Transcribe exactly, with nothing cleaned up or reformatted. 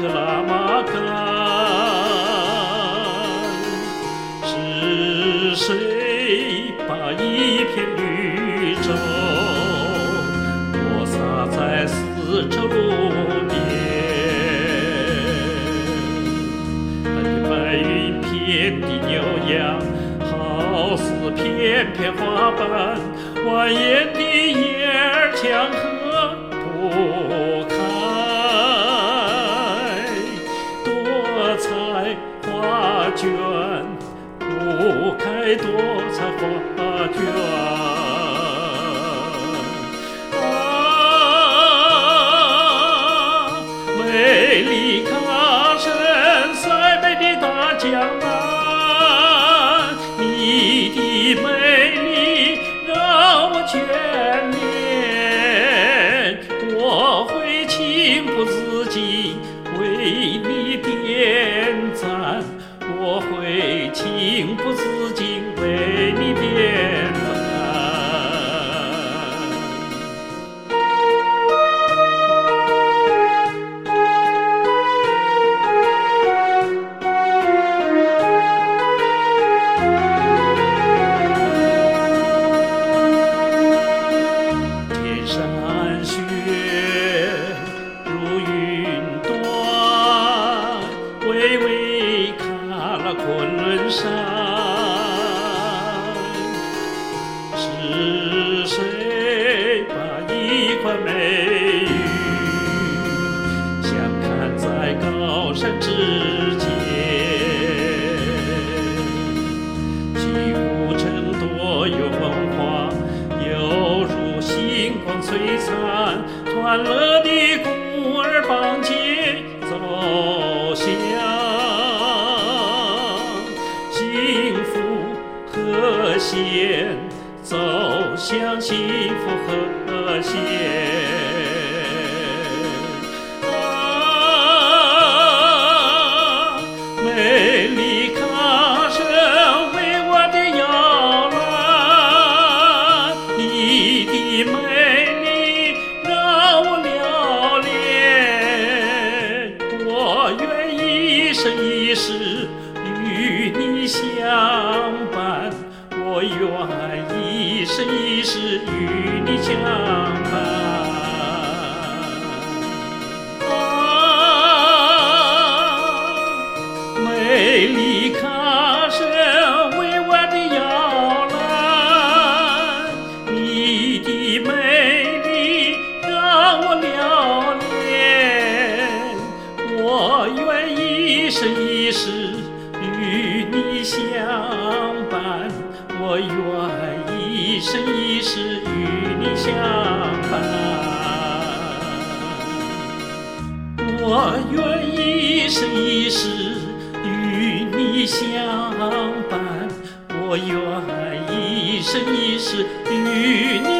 克拉玛干。是谁把一片绿洲播撒在丝绸路边？那片白云遍地牛羊，好似片片花瓣，蜿蜒的叶儿江河不开，多彩花卷不开，多彩花卷啊！美丽喀什塞北的大江南，你的美丽让我眷恋，我会情不自禁为你点赞，我会情不自禁为你点赞。天山雪如云端，巍巍看了昆仑山。是谁把一块美玉相看在高山之间？几乎城多有文化，犹如星光璀璨，团乐的鼓儿帮街走向幸福和谐，走向幸福和谐啊！美丽喀什为我的摇篮，你的美丽让我留恋，我愿一生一世与你相伴，我愿一生一世与你相伴啊！美丽喀什为我的摇篮，你的美丽让我留恋，我愿一生一世与你相伴，我愿一生一世与你相伴，我愿一生一世与你相伴，我愿一生一世与你